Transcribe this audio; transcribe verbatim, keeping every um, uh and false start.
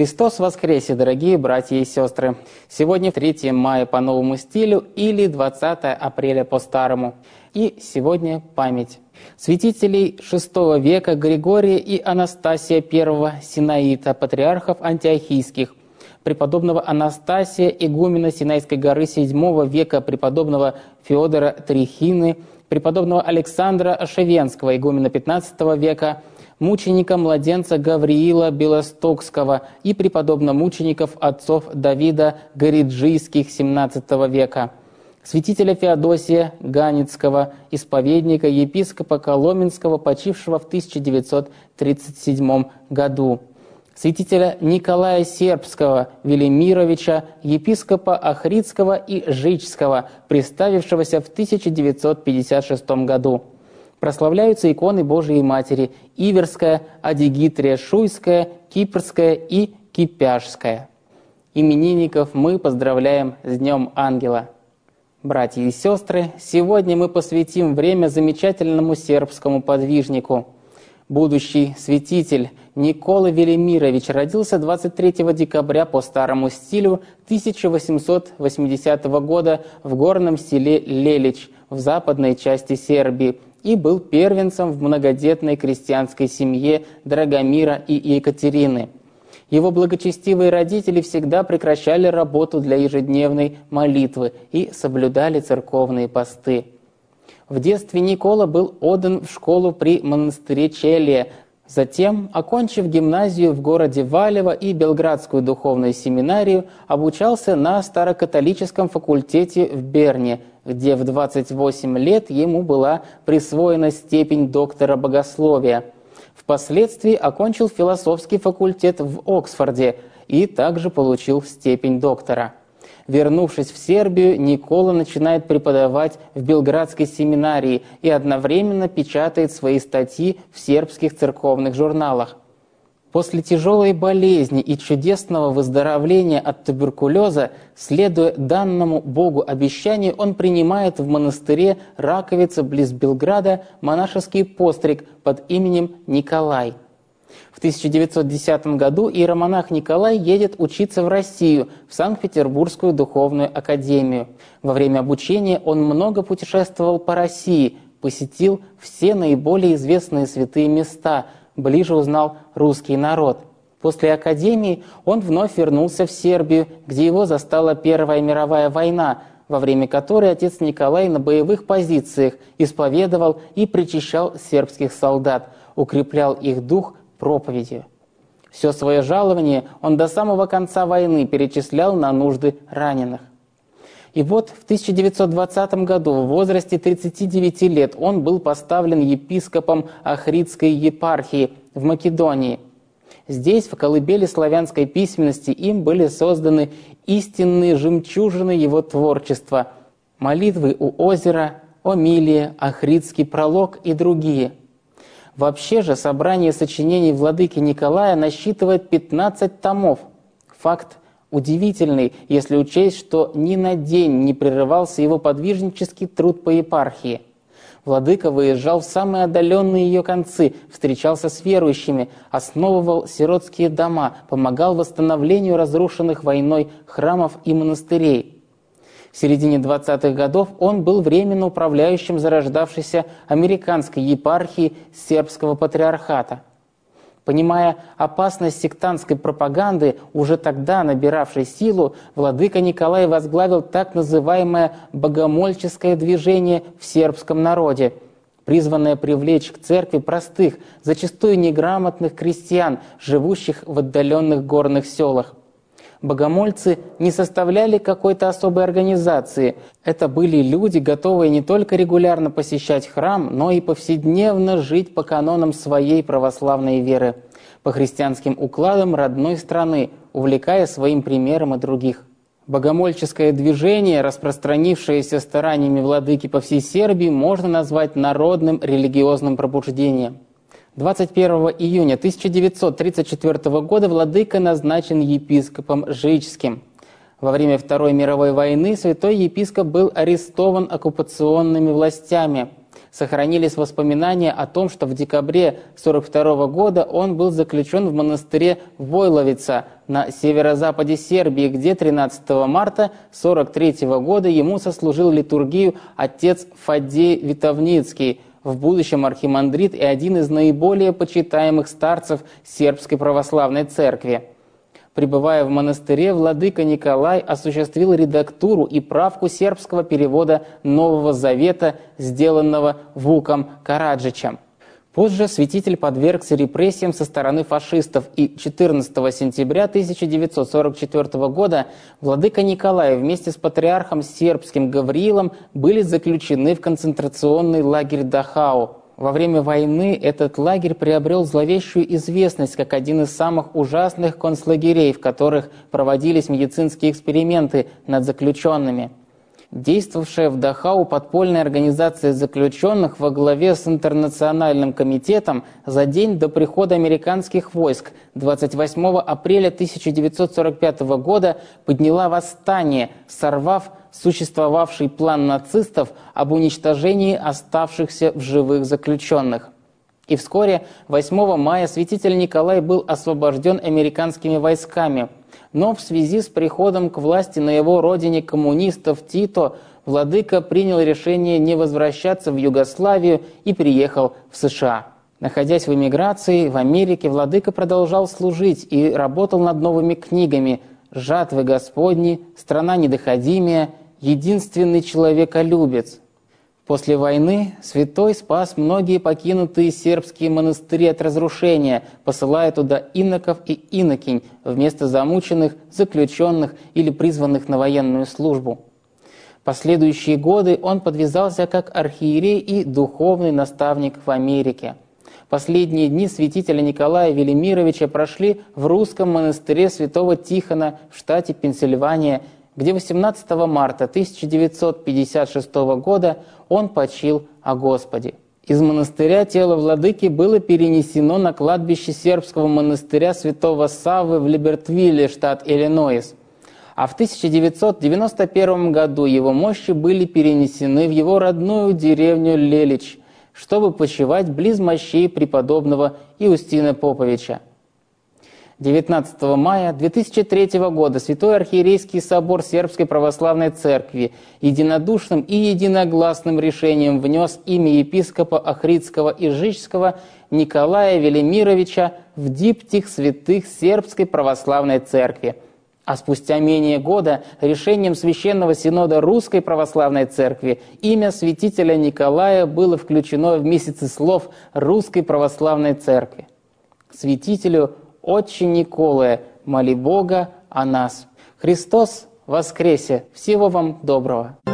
Христос воскресе, дорогие братья и сестры! Сегодня третьего мая по новому стилю или двадцатого апреля по старому. И сегодня память святителей шестого века Григория и Анастасия первого Синаита, патриархов антиохийских, преподобного Анастасия, игумена Синайской горы седьмого века, преподобного Феодора Трихины, преподобного Александра Ошевенского, игумена пятнадцатого века, мученика-младенца Гавриила Белостокского и преподобно-мучеников отцов Давида Гориджийских семнадцатого века, святителя Феодосия Ганицкого, исповедника, епископа Коломенского, почившего в тысяча девятьсот тридцать седьмом году, святителя Николая Сербского Велимировича, епископа Охридского и Жичского, приставившегося в тысяча девятьсот пятьдесят шестом году. Прославляются иконы Божией Матери Иверская, Адигитрия Шуйская, Кипрская и Кипяжская. Именинников мы поздравляем с Днем Ангела. Братья и сестры, сегодня мы посвятим время замечательному сербскому подвижнику. Будущий святитель Никола Велимирович родился двадцать третьего декабря по старому стилю тысяча восемьсот восьмидесятого года в горном селе Лелич в западной части Сербии и был первенцем в многодетной крестьянской семье Драгомира и Екатерины. Его благочестивые родители всегда прекращали работу для ежедневной молитвы и соблюдали церковные посты. В детстве Никола был отдан в школу при монастыре Челия. Затем, окончив гимназию в городе Валево и Белградскую духовную семинарию, обучался на старокатолическом факультете в Берне, где в двадцать восемь лет ему была присвоена степень доктора богословия. Впоследствии окончил философский факультет в Оксфорде и также получил степень доктора. Вернувшись в Сербию, Никола начинает преподавать в Белградской семинарии и одновременно печатает свои статьи в сербских церковных журналах. После тяжелой болезни и чудесного выздоровления от туберкулеза, следуя данному Богу обещанию, он принимает в монастыре Раковица близ Белграда монашеский постриг под именем Николай. В тысяча девятьсот десятом году иеромонах Николай едет учиться в Россию, в Санкт-Петербургскую духовную академию. Во время обучения он много путешествовал по России, посетил все наиболее известные святые места, ближе узнал русский народ. После академии он вновь вернулся в Сербию, где его застала Первая мировая война, во время которой отец Николай на боевых позициях исповедовал и причащал сербских солдат, укреплял их дух проповедью. Все свое жалование он до самого конца войны перечислял на нужды раненых. И вот в тысяча девятьсот двадцатом году в возрасте тридцати девяти лет он был поставлен епископом Охридской епархии в Македонии. Здесь, в колыбели славянской письменности, им были созданы истинные жемчужины его творчества – молитвы у озера, Омилия, Охридский пролог и другие. Вообще же собрание сочинений владыки Николая насчитывает пятнадцать томов. Факт удивительный, если учесть, что ни на день не прерывался его подвижнический труд по епархии. Владыка выезжал в самые отдаленные ее концы, встречался с верующими, основывал сиротские дома, помогал восстановлению разрушенных войной храмов и монастырей. В середине двадцатых годов он был временно управляющим зарождавшейся американской епархии сербского патриархата. Понимая опасность сектантской пропаганды, уже тогда набиравшей силу, владыка Николай возглавил так называемое «богомольческое движение» в сербском народе, призванное привлечь к церкви простых, зачастую неграмотных крестьян, живущих в отдаленных горных селах. Богомольцы не составляли какой-то особой организации. Это были люди, готовые не только регулярно посещать храм, но и повседневно жить по канонам своей православной веры, по христианским укладам родной страны, увлекая своим примером и других. Богомольческое движение, распространившееся стараниями владыки по всей Сербии, можно назвать народным религиозным пробуждением. двадцать первого июня тысяча девятьсот тридцать четвёртого года владыка назначен епископом Жичским. Во время Второй мировой войны святой епископ был арестован оккупационными властями. Сохранились воспоминания о том, что в декабре сорок второго года он был заключен в монастыре Войловица на северо-западе Сербии, где тринадцатого марта сорок третьего года ему сослужил литургию отец Фаддей Витовницкий, в будущем архимандрит и один из наиболее почитаемых старцев Сербской православной церкви. Пребывая в монастыре, владыка Николай осуществил редактуру и правку сербского перевода Нового Завета, сделанного Вуком Караджичем. Позже святитель подвергся репрессиям со стороны фашистов, и четырнадцатого сентября тысяча девятьсот сорок четвёртого года владыка Николай вместе с патриархом сербским Гавриилом были заключены в концентрационный лагерь Дахау. Во время войны этот лагерь приобрел зловещую известность как один из самых ужасных концлагерей, в которых проводились медицинские эксперименты над заключенными. Действовавшая в Дахау подпольная организация заключенных во главе с Интернациональным комитетом за день до прихода американских войск двадцать восьмого апреля тысяча девятьсот сорок пятого года подняла восстание, сорвав существовавший план нацистов об уничтожении оставшихся в живых заключенных. И вскоре, восьмого мая, святитель Николай был освобожден американскими войсками. Но в связи с приходом к власти на его родине коммунистов Тито, владыка принял решение не возвращаться в Югославию и приехал в США. Находясь в эмиграции в Америке, владыка продолжал служить и работал над новыми книгами «Жатвы Господни», «Страна недоходимая», «Единственный человеколюбец». После войны святой спас многие покинутые сербские монастыри от разрушения, посылая туда иноков и инокинь вместо замученных, заключенных или призванных на военную службу. Последующие годы он подвязался как архиерей и духовный наставник в Америке. Последние дни святителя Николая Велимировича прошли в русском монастыре святого Тихона в штате Пенсильвания, где восемнадцатого марта тысяча девятьсот пятьдесят шестого года он почил о Господе. Из монастыря тело владыки было перенесено на кладбище сербского монастыря святого Саввы в Либертвилле, штат Иллинойс. А в тысяча девятьсот девяносто первом году его мощи были перенесены в его родную деревню Лелич, чтобы почивать близ мощей преподобного Иустина Поповича. девятнадцатого мая две тысячи третьего года Святой Архиерейский собор Сербской Православной Церкви единодушным и единогласным решением внес имя епископа Охридского и Жичского Николая Велимировича в диптих святых Сербской Православной Церкви. А спустя менее года решением Священного Синода Русской Православной Церкви имя святителя Николая было включено в месяцеслов Русской Православной Церкви. Святителю Отче Николае, моли Бога о нас. Христос воскресе! Всего вам доброго!